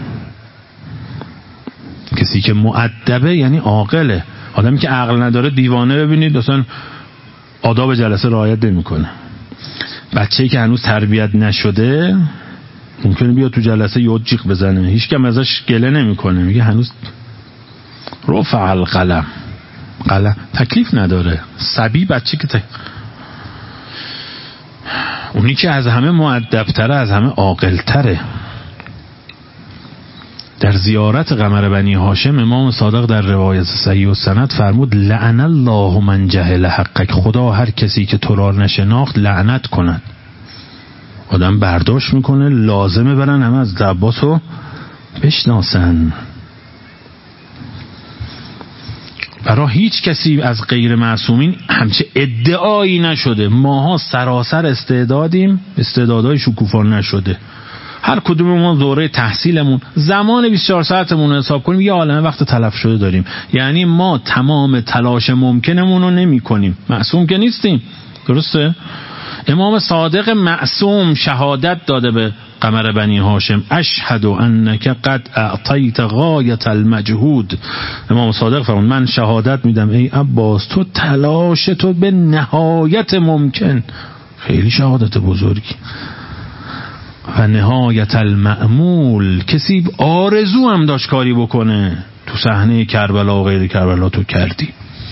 کسی که مؤدبه یعنی عاقله. آدمی که عقل نداره دیوانه ببینید اصلا آداب جلسه رعایت نمیکنه. بچه‌ای که هنوز تربیت نشده ممکنه بیاد تو جلسه یاد جیغ بزنه، هیچ کم ازش گله نمیکنه، میگه هنوز رفع القلم، قلم تکلیف نداره. صبی بچه که اونی که از همه مؤدب‌تره، از همه عاقل‌تره. در زیارت قمر بنی هاشم امام صادق در روایت صحیح و سند فرمود لعن الله من جهل حقک، خدا هر کسی که تو را نشناخت لعنت کند. آدم برداشت میکنه لازمه برن همه از عباس رو بشناسن. برای هیچ کسی از غیر معصومین همچه ادعایی نشده. ماها سراسر استعدادیم، استعدادهای شکوفا نشده. هر کدوم ما دوره تحصیلمون زمان 24 ساعتمون رو حساب کنیم یه عالمه وقت تلف شده داریم. یعنی ما تمام تلاش ممکنمون رو نمی کنیم. معصوم که نیستیم، درسته؟ امام صادق معصوم شهادت داده به قمر بنی هاشم اشهد انک قد اعطیت غایت المجهود. امام صادق فرمود من شهادت میدم ای عباس تو تلاش تو به نهایت ممکن، خیلی شهادت بزرگی، و نهایت المأمول، کسی آرزو هم داشت کاری بکنه تو صحنه کربلا و غیر کربلا تو کردی.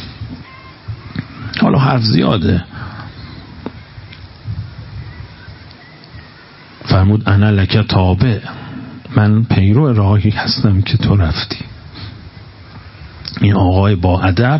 حالا حرف زیاده. فرمود انا لک تابع، من پیرو راهی هستم که تو رفتی. این آقای با ادب،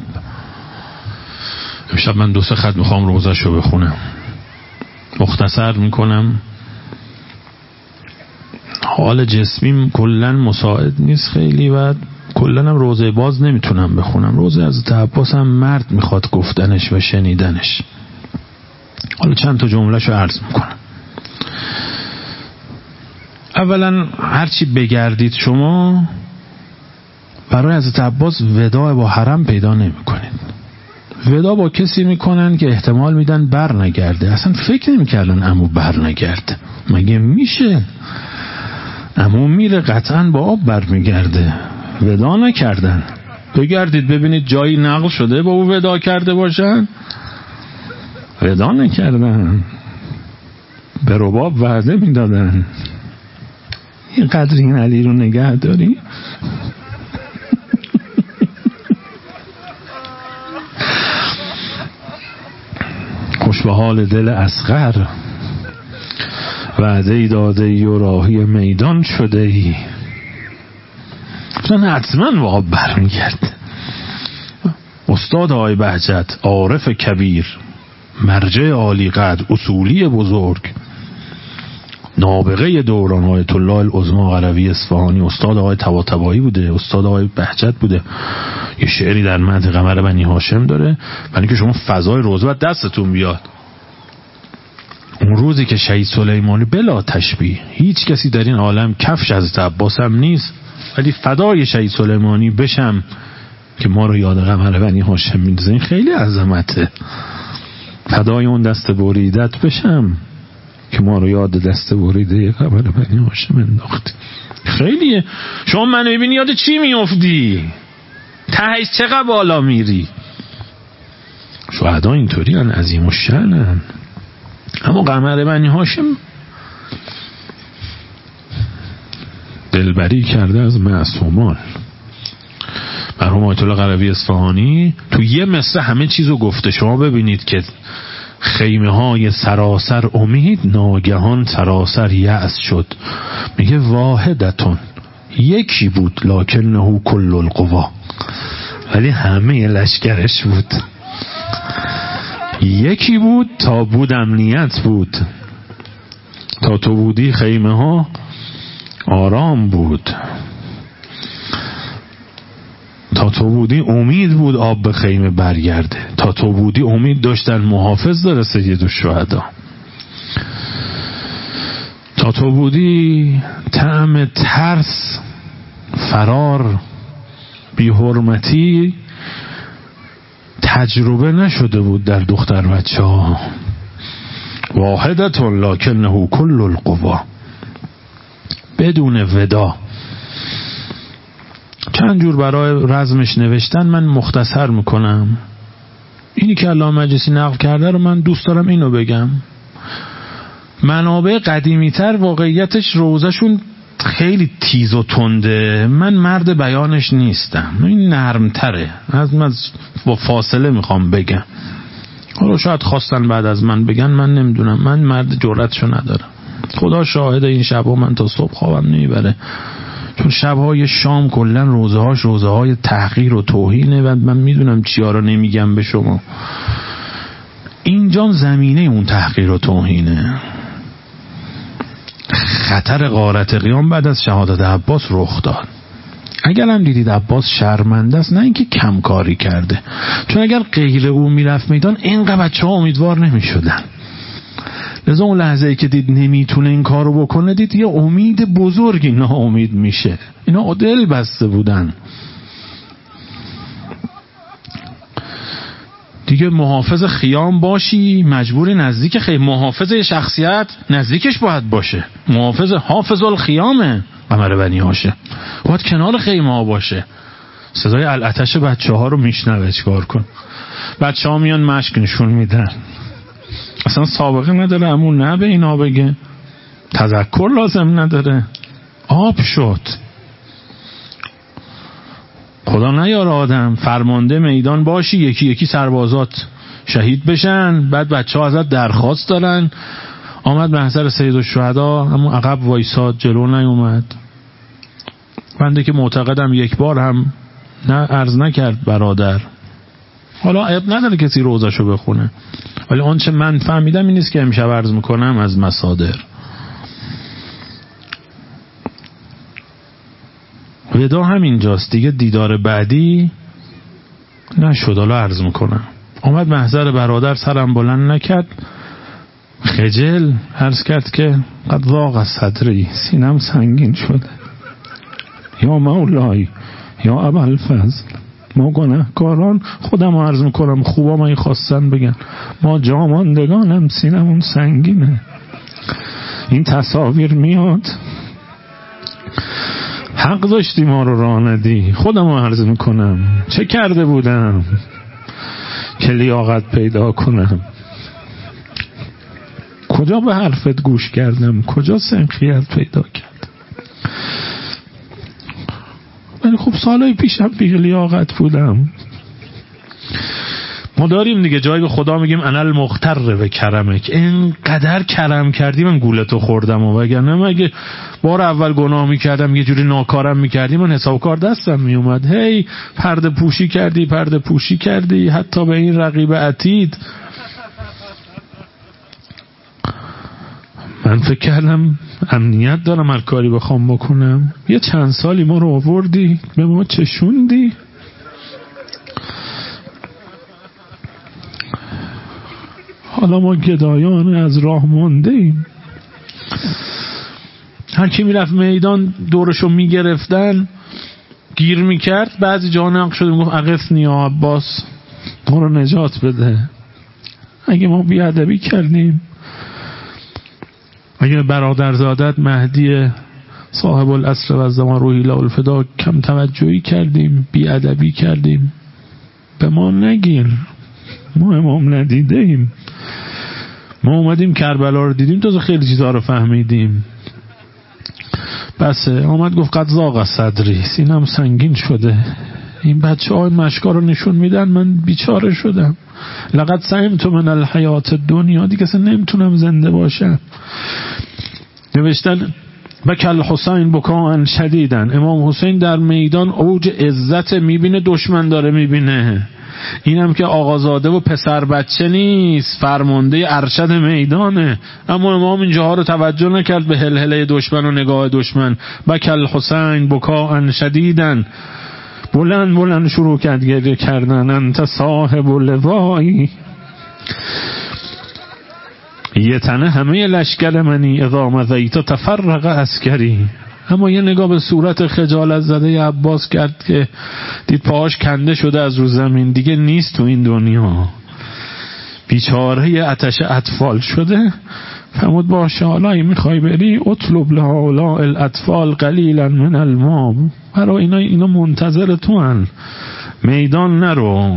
امشب من 2-3 خط میخوام روزشو بخونم، مختصر میکنم. حال جسمیم کلن مساعد نیست خیلی و کلن هم روزه باز نمیتونم بخونم. روزه حضرت عباس هم مرد میخواد گفتنش و شنیدنش. حالا چند تا جملهشو عرض میکنم. اولا هرچی بگردید شما برای حضرت عباس وداع با حرم پیدا نمیکنید. وداع با کسی میکنن که احتمال میدن بر نگرده. اصلا فکر نمیکردن عمو بر نگرده. مگه میشه؟ عمو میره قطعا با آب بر میگرده. وداع نکردن. بگردید ببینید جایی نقل شده با او وداع کرده باشن. وداع نکردن. به رباب وعده میدادن اینقدر این علی رو نگه داری. خوش به حال دل اصغر وعده ای داده ای و راهی میدان شده ای. چون حتما با آب برمیگرد. استاد آقای بهجت عارف کبیر، مرجع عالی قدر، اصولی بزرگ، نابغه دوران آیت الله العظمی قلوی اصفهانی، استاد آقای طباطبایی بوده، استاد آقای بهجت بوده. یه شعری در متن قمر بنی هاشم داره. برای اینکه شما فضای روزه و دستتون بیاد. اون روزی که شهید سلیمانی بلا تشبیه هیچ کسی در این عالم کفش حضرت عباس هم نیست، ولی فدای شهید سلیمانی بشم که ما رو یاد قمر بنی هاشم میندازه. این خیلی عظمته. فدای اون دست بریدت بشم که ما رو یاد دست بریده قمر بنی هاشم انداختی. خیلیه. شما منو ببینی یاد چی میافتی؟ تهش چقدر بالا میری. شهدا اینطوری ان عظیم الشأنن. اما قمر بنی هاشم دلبری کرده از معصومان. مرحوم آیت الله قلوی اصفهانی تو یه مصرع همه چیزو گفته. شما ببینید که خیمه های سراسر امید ناگهان سراسر یأس شد. میگه واحدتون، یکی بود لکنه کل القوا، ولی همه لشکرش بود. یکی بود تا بود امنیت بود، تا تو بودی خیمه ها آرام بود، تا تو بودی امید بود آب به خیمه برگرده، تا تو بودی امید داشتن محافظ داره سید الشهدا، تا تو بودی طعم ترس، فرار، بی حرمتی تجربه نشده بود در دختر بچه ها. واحدتون لکنه کل القوا. بدون ودا. چند جور برای رزمش نوشتن، من مختصر میکنم. اینی که علامه مجلسی نقل کرده رو من دوست دارم اینو بگم. منابع قدیمی تر واقعیتش روزشون خیلی تیز و تنده. من مرد بیانش نیستم، این نرم تره. من با فاصله میخوام بگم. حالا شاید خواستن بعد از من بگن، من نمیدونم. من مرد جرأتشو ندارم. خدا شاهد این شبا من تا صبح خوابم نمیبره. چون شبهای شام کلن روزه های تحقیر و توهینه و من میدونم چیا رو نمیگم به شما. اینجا زمینه اون تحقیر و توهینه. خطر غارت قیام بعد از شهادت عباس رخ داد. اگر هم دیدید عباس شرمنده است، نه اینکه کم کاری کرده، چون اگر غیر او میرفت میدان اینقدر بچه ها امیدوار نمیشدن. لذا اون لحظه‌ای که دید نمیتونه این کارو بکنه، دید یه امید بزرگی ناامید میشه. اینا دل بسته بودن دیگه. محافظ خیام باشی مجبوری نزدیک محافظ شخصیت نزدیکش باید باشه. محافظ حافظ الخیامه قمر بنی هاشم، باید کنار خیمه ها باشه. صدای العطش بچه ها رو میشنوه. چیکار کن؟ بچه ها میان مشک نشون میدن، اصلا سابقه نداره. امون نه به اینا بگه، تذکر لازم نداره. آب شد. خدا نیاره آدم فرمانده میدان باشی یکی یکی سربازات شهید بشن، بعد بچه ها ازت درخواست دارن. آمد محضر سید الشهدا اما عقب وایساد، جلو نیومد. بنده که معتقدم یک بار هم نه عرض نکرد برادر. حالا عیب نداره کسی روزشو بخونه، ولی آنچه من فهمیدم این نیست که امشب عرض میکنم از مصادر. ودا همینجاست دیگه، دیدار بعدی نشد. حالا عرض میکنم آمد محضر برادر، سرم بلند نکرد، خجل عرض کرد که قد ضاق صدری، سینم سنگین شده. یا مولای یا ابوالفضل، ما گناهکاران، خودم عرض میکنم خوبا من خواستن بگن، ما جاماندگانم سینمون سنگینه. این تصاویر میاد، حق داشتی ما رو راه ندی. خودم عرض میکنم چه کرده بودم که لیاقت پیدا کنم؟ کجا به حرفت گوش کردم؟ کجا سنخیت پیدا کردم؟ ولی خب سالهای پیشم بی لیاقت بودم. ما داریم دیگه جایی به خدا میگیم انا المختر به کرمک، اینقدر کرم کردی من گولتو خوردم. و وگرنه مگه بار اول گناه میکردم یه جوری ناکارم میکردی من حساب کار دستم میومد. هی پرده پوشی کردی حتی به این رقیب عتید. من فکر کردم امنیت دارم هر کاری بخوام بکنم. یه چند سالی ما رو آوردی به ما چشوندی. حالا ما گدایان از راه مونده ایم. هر کی میرفت میدان دورشو میگرفتن گیر میکرد، بعضی جا نقش شده میگفت اغثنی یا عباس، ما رو نجات بده. اگه ما بیادبی کردیم، اگه برادرزادت مهدی صاحب العصر و الزمان روحی له الفدا کم توجهی کردیم، بیادبی کردیم، به ما نگیر. ما امام ندیده ایم. ما اومدیم کربلا رو دیدیم، تازه خیلی چیزها رو فهمیدیم. بسه آمد گفت قد ضاق صدری، سینم سنگین شده. این بچه های مشکا رو نشون میدن، من بیچاره شدم. لقد سئمت من الحیات الدنیا، دیگه اصلا نمیتونم زنده باشم. نوشتن بکى الحسین بکاء شدیدا، امام حسین در میدان اوج عزت میبینه، دشمن داره میبینه. اینم که آقازاده و پسر بچه نیست، فرمانده ارشد میدانه. اما امام اینجاها رو توجه نکرد به هلهله دشمن و نگاه دشمن. بکى الحسین بکاء شدیدا، بلند شروع کرد گریه کردن. انت صاحب لوایی، یه تنه همه لشکر منی، اذا مضیت تفرق عسکری. اما یه نگاه به صورت خجالت زده عباس کرد که دید پاهاش کنده شده از رو زمین، دیگه نیست تو این دنیا، بیچاره آتش اطفال شده. فرمود باشه حالا میخوای بری اطلب لهؤلاء الاطفال قلیلا من الماء، برای اینا منتظر تو هن، میدان نرو.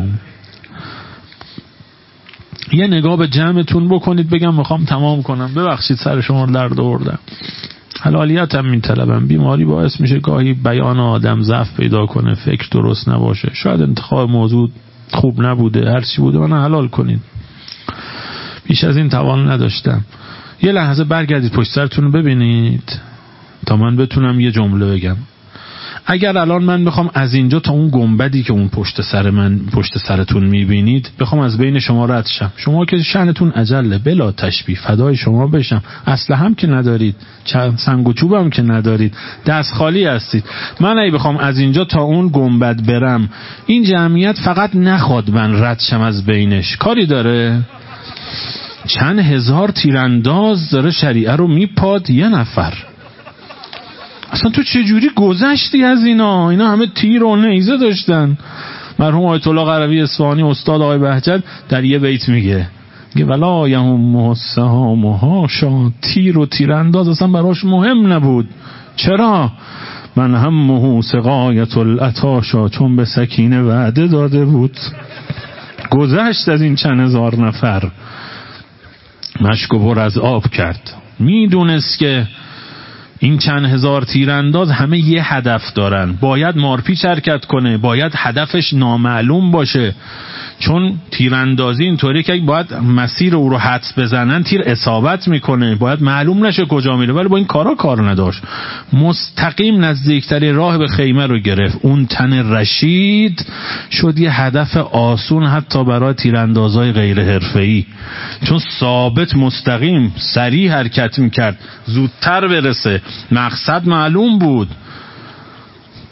یه نگاه به جمعتون بکنید. بگم میخوام تمام کنم، ببخشید سر شما رو درد آوردم، حلالیتم میطلبم. بیماری باعث میشه گاهی بیان آدم ضعف پیدا کنه، فکر درست نباشه، شاید انتخاب موضوع خوب نبوده، هر چی بوده من حلال کنید. بیش از این توان نداشتم. یه لحظه برگردید پشت سرتون رو ببینید تا من بتونم یه جمله بگم. اگر الان من بخوام از اینجا تا اون گنبدی که اون پشت سرتون میبینید بخوام از بین شما رد شم، شما که شأنتون عجله، بلا تشبیه فدای شما بشم، اسلحه هم که ندارید، سنگ و چوب هم که ندارید، دست خالی هستید. من اگه بخوام از اینجا تا اون گنبد برم، این جمعیت فقط نخواد من رد شم از بینش، کاری داره؟ چند هزار تیرانداز داره شریعه رو میپاد یه نفر. اصلا تو چجوری گذشتی از اینا همه تیر و نیزه داشتن. مرحوم آیت الله قروی اصفهانی استاد آقای بهجت در یه بیت میگه ولا یهم السهام هاشا، تیر و تیرانداز اصلا براش مهم نبود. چرا؟ من همه سقایت العطاشا، چون به سکینه وعده داده بود. گذشت از این چند هزار نفر، مشکو پر از آب کرد. میدونست که این چند هزار تیرانداز همه یه هدف دارن، باید مارپیچ حرکت کنه، باید هدفش نامعلوم باشه، چون تیراندازی اینطوری که باید مسیر او رو حدس بزنن، تیر اصابت میکنه، باید معلوم نشه کجا میره. ولی با این کار نداشت، مستقیم نزدیکترین راه به خیمه رو گرفت. اون تن رشید شد یه هدف آسون حتی برای تیراندازای غیر حرفه‌ای، چون ثابت مستقیم سریع حرکت میکرد، زودتر برسه، مقصد معلوم بود.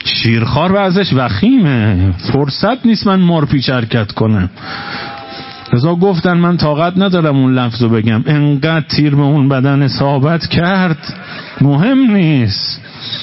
شیرخوار وضعش وخیمه، فرصت نیست من مارپیچ حرکت کنم. لذا گفتن من طاقت ندارم اون لفظو بگم، انقدر تیر به اون بدن اصابت کرد مهم نیست.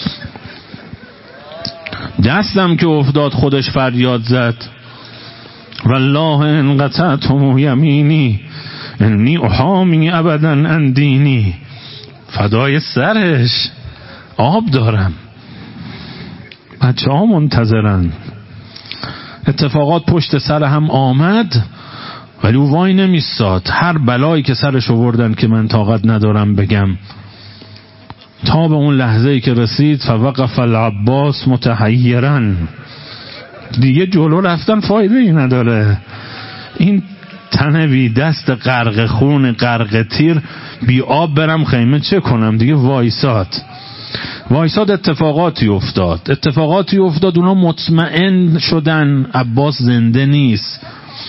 دستم که افتاد خودش فریاد زد والله ان قطعتم یمینی انی احامی ابدا عن دینی. فدای سرش، آب دارم، بچه ها منتظرن. اتفاقات پشت سر هم آمد ولی او وای نمیستاد. هر بلایی که سرش آوردن که من طاقت ندارم بگم، تا به اون لحظه‌ای که رسید فوقف العباس متحیرا. دیگه جلو رفتن فایده ای نداره. این تن بی دست غرق خون غرق تیر بی آب برم خیمه چه کنم؟ دیگه وایساد. اتفاقاتی افتاد اونا مطمئن شدن عباس زنده نیست،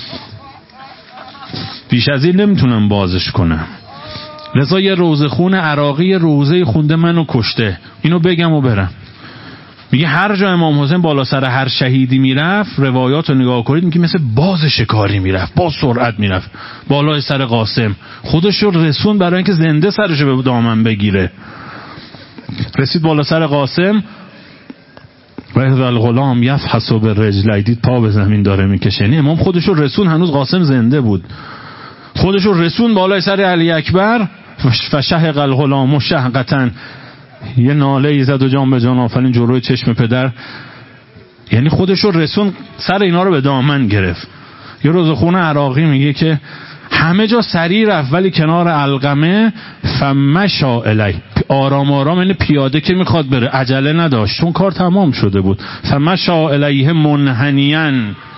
بیش از این نمیتونم بازش کنم. لذا یه روزه خون عراقی روزه خونده منو کشته، اینو بگم و برم. میگه هر جا امام حسین بالا سر هر شهیدی میرفت، روایات رو نگاه کنید، میگه مثل باز شکاری میرفت، با سرعت میرفت بالای سر قاسم، خودش رو رسون برای اینکه زنده سرش به دامن بگیره. رسید بالا سر قاسم و اذا الغلام یفحص بالرجل، دید پا به زمین داره میکشه. یعنی امام خودش رو رسون، هنوز قاسم زنده بود، خودش رو رسون بالای سر علی اکبر. فشهق الغلام شهقتا، یه ناله ای زد و جان به جان آفرین جلوی چشم پدر. یعنی خودش رو رسون، سر اینا رو به دامن گرفت. یه روزخون عراقی میگه که همه جا سریع رفت ولی کنار علقمه فمشا الی، آرام آرام، یعنی پیاده که میخواد بره، عجله نداشت چون کار تمام شده بود. فمشا الیه منحنیاً،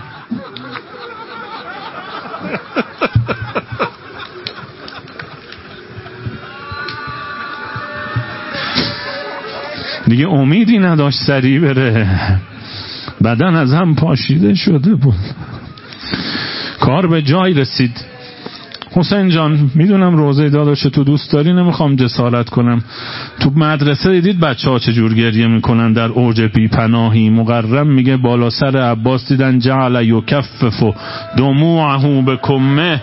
دیگه امیدی نداشت سریع بره، بدن از هم پاشیده شده بود. کار به جای رسید. حسین جان میدونم روزه داداش تو دوست داری، نمیخوام جسارت کنم، تو مدرسه دیدید بچه ها چجور گریه میکنن در اوج بی پناهی؟ مقرم میگه بالا سر عباس دیدن جعل یکفف دموعه بکمه.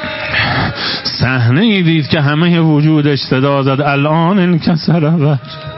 صحنه ای دید که همه وجودش صدا زد الان انکسر.